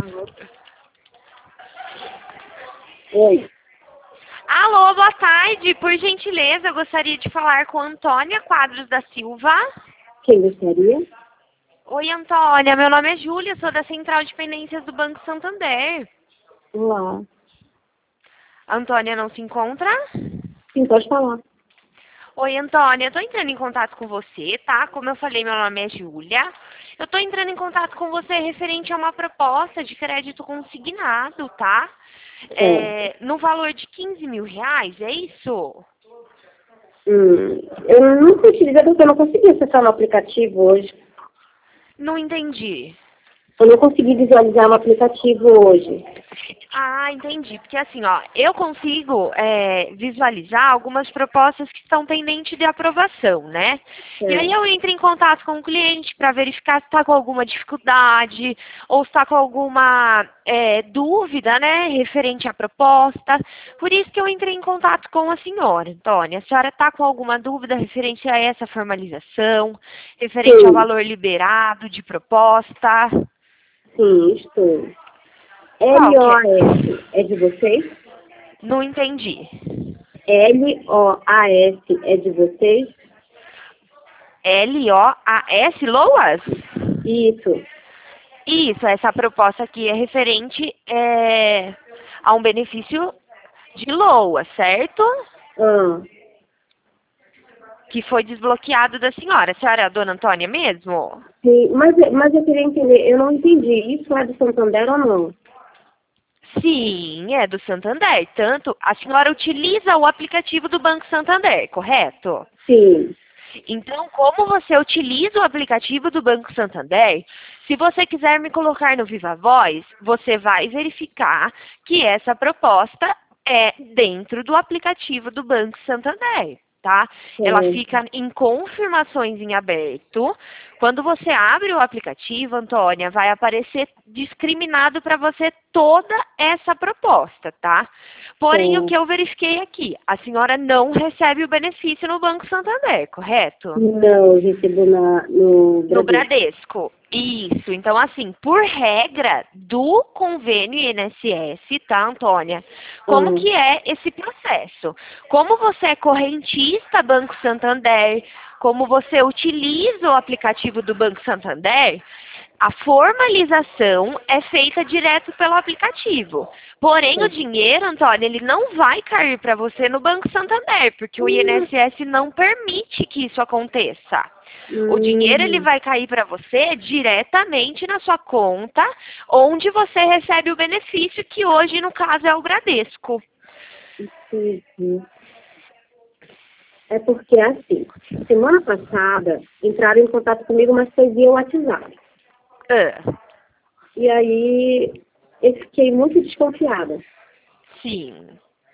Oi. Alô, boa tarde. Por gentileza, eu gostaria de falar com Antônia Quadros da Silva. Quem gostaria? Oi, Antônia. Meu nome é Júlia, sou da Central de Pendências do Banco Santander. Olá. A Antônia não se encontra? Sim, pode falar. Oi, Antônia. Eu tô entrando em contato com você, tá? Como eu falei, meu nome é Júlia. Eu tô entrando em contato com você referente a uma proposta de crédito consignado, tá? No valor de R$ 15.000, é isso? Eu nunca utilizei porque eu não consegui acessar no aplicativo hoje. Não entendi. Eu não consegui visualizar no aplicativo hoje. Ah, entendi. Porque assim, ó, eu consigo visualizar algumas propostas que estão pendentes de aprovação, né? E aí eu entro em contato com o cliente para verificar se está com alguma dificuldade ou se está com alguma dúvida, né, referente à proposta. Por isso que eu entrei em contato com a senhora, Antônia. A senhora está com alguma dúvida referente a essa formalização, referente ao valor liberado de proposta? Sim, estou. Qual que é? LOAS é de vocês? Não entendi. LOAS é de vocês? LOAS, LOAS? Isso. Isso, essa proposta aqui é referente a um benefício de LOAS, certo? Que foi desbloqueado da senhora. A senhora é a dona Antônia mesmo? Sim, mas eu queria entender, eu não entendi. Isso é do Santander ou não? Sim, é do Santander. Tanto a senhora utiliza o aplicativo do Banco Santander, correto? Sim. Então, como você utiliza o aplicativo do Banco Santander, se você quiser me colocar no Viva Voz, você vai verificar que essa proposta é dentro do aplicativo do Banco Santander, tá? Ela fica em confirmações em aberto. Quando você abre o aplicativo, Antônia, vai aparecer discriminado para você toda essa proposta, tá? Porém, o que eu verifiquei aqui, a senhora não recebe o benefício no Banco Santander, correto? Não, eu recebo no No Bradesco. Bradesco. Isso. Então, assim, por regra do convênio INSS, tá, Antônia? Como que é esse processo? Como você é correntista Banco Santander, como você utiliza o aplicativo do Banco Santander, a formalização é feita direto pelo aplicativo. Porém, o dinheiro, Antônia, ele não vai cair para você no Banco Santander, porque o INSS não permite que isso aconteça. O dinheiro ele vai cair para você diretamente na sua conta, onde você recebe o benefício, que hoje, no caso, é o Bradesco. Entendi. É porque, assim, semana passada entraram em contato comigo, mas foi via WhatsApp. E aí eu fiquei muito desconfiada. Sim.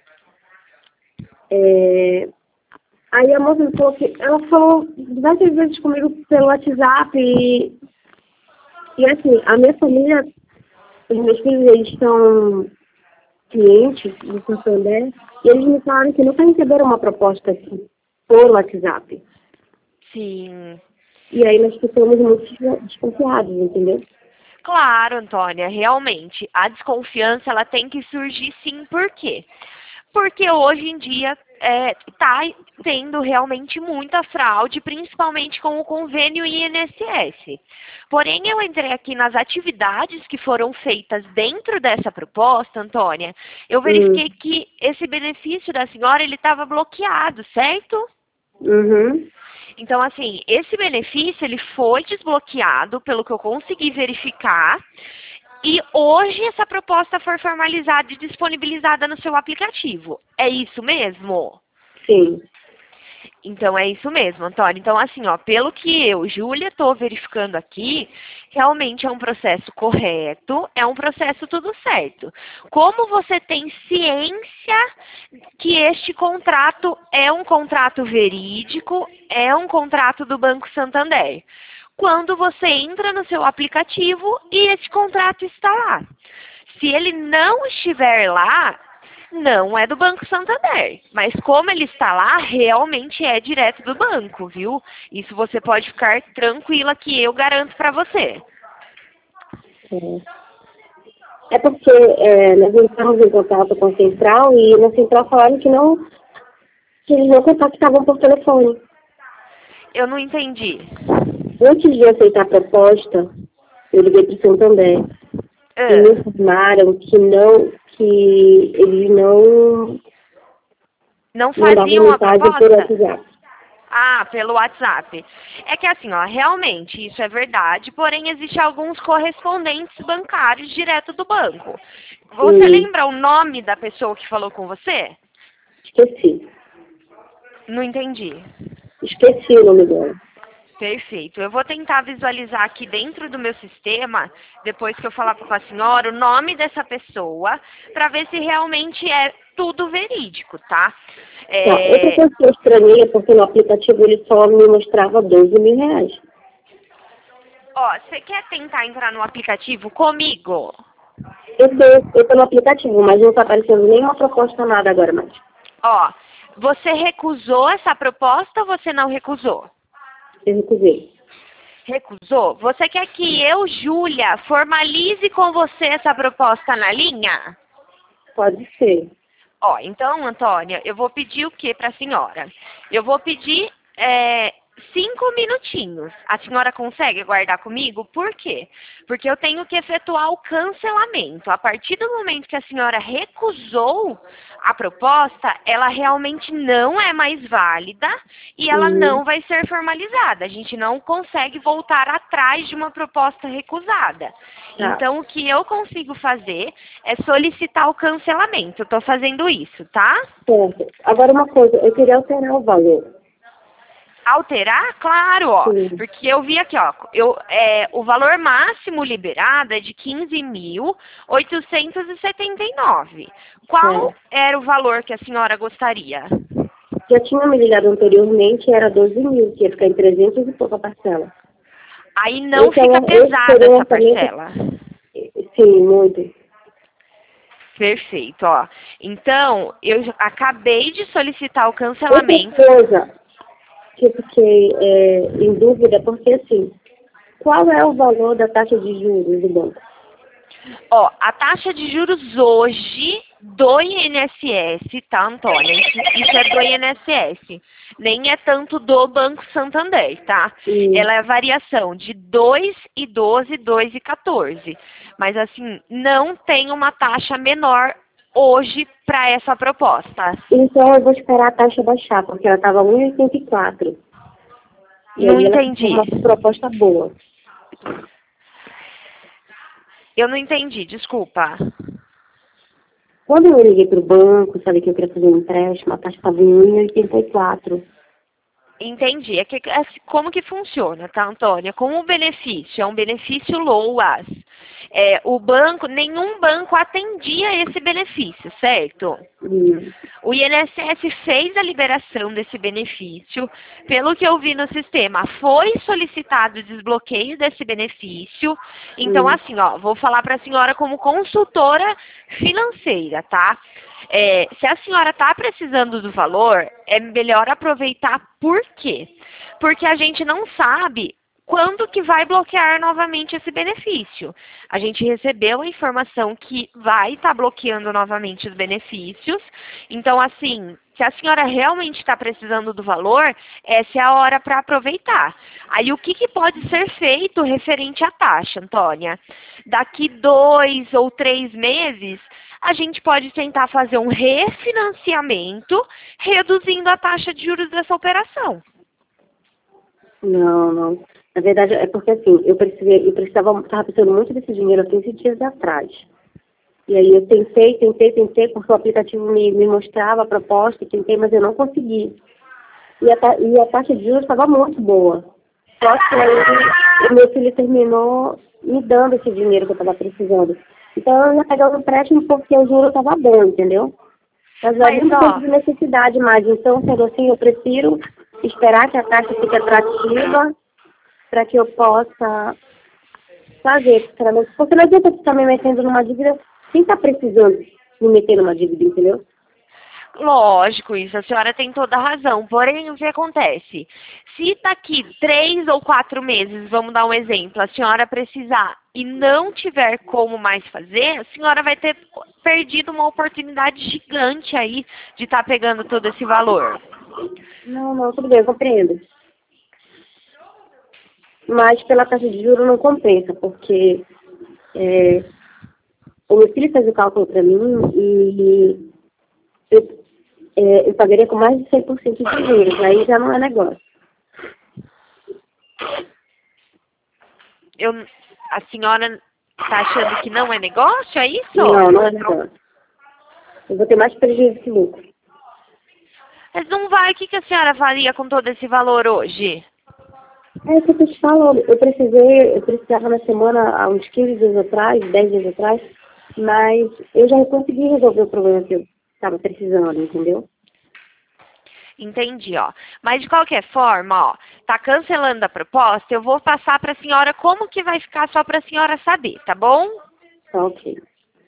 Aí a moça me falou que ela falou diversas vezes comigo pelo WhatsApp e assim, a minha família, os meus filhos, eles são clientes do Santander e eles me falaram que nunca receberam uma proposta aqui por WhatsApp. Sim. E aí nós ficamos muito desconfiados, entendeu? Claro, Antônia, realmente, a desconfiança ela tem que surgir sim, por quê? Porque hoje em dia está tendo realmente muita fraude, principalmente com o convênio INSS. Porém, eu entrei aqui nas atividades que foram feitas dentro dessa proposta, Antônia, eu verifiquei que esse benefício da senhora, ele estava bloqueado, certo? Então, assim, esse benefício, ele foi desbloqueado, pelo que eu consegui verificar, e hoje essa proposta foi formalizada e disponibilizada no seu aplicativo. É isso mesmo? Sim. Então, é isso mesmo, Antônio. Então, assim, ó, pelo que eu, Júlia, estou verificando aqui, realmente é um processo correto, é um processo tudo certo. Como você tem ciência que este contrato é um contrato verídico, é um contrato do Banco Santander? Quando você entra no seu aplicativo e esse contrato está lá. Se ele não estiver lá, não é do Banco Santander, mas como ele está lá, realmente é direto do banco, viu? Isso você pode ficar tranquila que eu garanto para você. É porque nós entramos em contato com a central e na central falaram que não, que eles não contactavam por telefone. Eu não entendi. Antes de aceitar a proposta, eu liguei para o Santander e me Ah, informaram que eles não não mandavam faziam a mensagem por proposta? WhatsApp. Ah, pelo WhatsApp. É que assim, ó, realmente isso é verdade, porém existe alguns correspondentes bancários direto do banco. Você Hum, lembra o nome da pessoa que falou com você? esqueci. Não entendi. Esqueci o nome dela. Perfeito. Eu vou tentar visualizar aqui dentro do meu sistema, depois que eu falar com a senhora, o nome dessa pessoa, para ver se realmente é tudo verídico, tá? Tá, outra É, coisa que eu estranhei é porque no aplicativo ele só me mostrava 12 mil reais. ó, você quer tentar entrar no aplicativo comigo? Eu tô no aplicativo, mas não tá aparecendo nenhuma proposta, nada agora mais. Ó, você recusou essa proposta ou você não recusou? Eu recusei. Recusou? Você quer que eu, Júlia, formalize com você essa proposta na linha? Pode ser. Ó, então, Antônia, eu vou pedir o que para a senhora? Eu vou pedir 5 minutinhos. A senhora consegue aguardar comigo? Por quê? Porque eu tenho que efetuar o cancelamento. A partir do momento que a senhora recusou a proposta, ela realmente não é mais válida e ela Uhum. não vai ser formalizada. A gente não consegue voltar atrás de uma proposta recusada. Tá. Então, o que eu consigo fazer é solicitar o cancelamento. Eu estou fazendo isso, tá? Certo. Agora uma coisa, eu queria alterar o valor. Alterar? Claro, ó. Sim. Porque eu vi aqui, ó. O valor máximo liberado é de 15.879. Qual Certo. era o valor que a senhora gostaria? Já tinha me ligado anteriormente, era 12 mil, que ia ficar em 300 e pouca parcela. Aí não fica Esse pesada seria um essa orçamento, parcela. sim, muito. Perfeito, ó. Então, eu acabei de solicitar o Outra cancelamento. coisa que eu fiquei em dúvida, porque assim, qual é o valor da taxa de juros do banco? Ó, a taxa de juros hoje do INSS, tá, Antônia? Isso é do INSS. Nem é tanto do Banco Santander, tá? Hum. Ela é a variação de 2,12, 2,14. Mas, assim, não tem uma taxa menor hoje para essa proposta. Então eu vou esperar a taxa baixar, porque ela estava 1,84. E Não aí ela ficou entendi. uma proposta boa. Eu não entendi, desculpa. Quando eu liguei para o banco, falei que eu queria fazer um empréstimo, a taxa estava em 1,84. Entendi. Como que funciona, tá, Antônia? Como o benefício é um benefício LOAS, o banco, nenhum banco atendia esse benefício, certo? Hum. O INSS fez a liberação desse benefício. Pelo que eu vi no sistema, foi solicitado o desbloqueio desse benefício. Então, Hum. assim, ó, vou falar para a senhora como consultora financeira, tá? Se a senhora está precisando do valor, é melhor aproveitar. Por quê? Porque a gente não sabe quando que vai bloquear novamente esse benefício. A gente recebeu a informação que vai estar bloqueando novamente os benefícios. Então, assim, se a senhora realmente está precisando do valor, essa é a hora para aproveitar. Aí, o que pode ser feito referente à taxa, Antônia? Daqui 2 ou 3 meses, a gente pode tentar fazer um refinanciamento, reduzindo a taxa de juros dessa operação. Não, não. Na verdade, é porque assim, eu estava precisando muito desse dinheiro há 15 dias atrás. E aí eu tentei, porque o aplicativo me mostrava a proposta, tentei, mas eu não consegui. E a taxa de juros estava muito boa. Só que aí o meu filho terminou me dando esse dinheiro que eu estava precisando. Então eu ia pegar um empréstimo porque o juro estava bom, entendeu? Mas ali Mas, não ó, tem necessidade mais. Então, sendo assim, eu prefiro esperar que a taxa fique atrativa para que eu possa fazer. Porque não adianta ficar me metendo numa dívida sem estar precisando me meter numa dívida, entendeu? lógico, isso, a senhora tem toda a razão. Porém, o que acontece? Se daqui 3 ou 4 meses, vamos dar um exemplo, a senhora precisar e não tiver como mais fazer, a senhora vai ter perdido uma oportunidade gigante aí de estar pegando todo esse valor. Não, não, tudo bem, eu compreendo. Mas pela taxa de juros não compensa, porque o meu filho fez o cálculo para mim e eu pagaria com mais de 100% de juros, aí já não é negócio. A senhora está achando que não é negócio, é isso? Não, não é negócio. Eu vou ter mais prejuízo que lucro. Mas não vai, o que a senhora faria com todo esse valor hoje? É o que eu te falo, eu precisava na semana, há uns 15 dias atrás, 10 dias atrás, mas eu já consegui resolver o problema que eu estava precisando, entendeu? Entendi, ó. Mas de qualquer forma, ó, tá cancelando a proposta, eu vou passar para a senhora como que vai ficar só para a senhora saber, tá bom? Tá ok.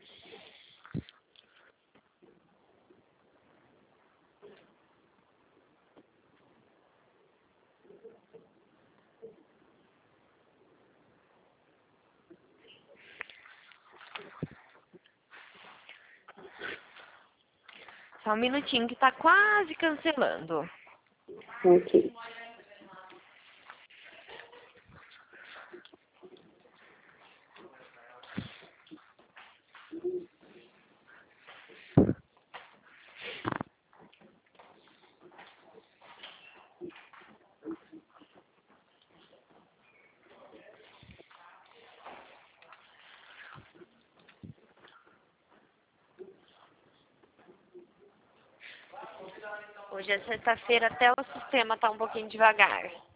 Só um minutinho que tá quase cancelando. Tá ok. Hoje é sexta-feira, até o sistema tá um pouquinho devagar.